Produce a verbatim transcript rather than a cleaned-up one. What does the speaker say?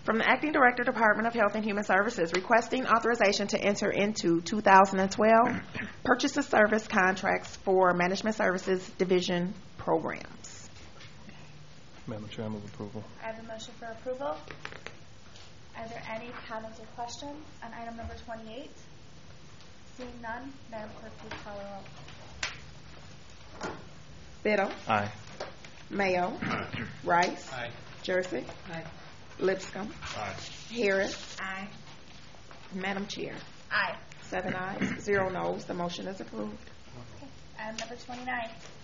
From the Acting Director, Department of Health and Human Services, requesting authorization to enter into two thousand twelve purchase of service contracts for Management Services Division programs. Madam Chair, I move approval. I have a motion for approval. Are there any comments or questions on item number twenty-eight? Seeing none, Madam Clerk, please call the roll. Biddle. Aye. Mayo. Rice. Aye. Jersey. Aye. Lipscomb. Aye. Harris. Aye. Madam Chair, Aye. seven ayes, zero noes. The motion is approved. Okay. Item number twenty-nine.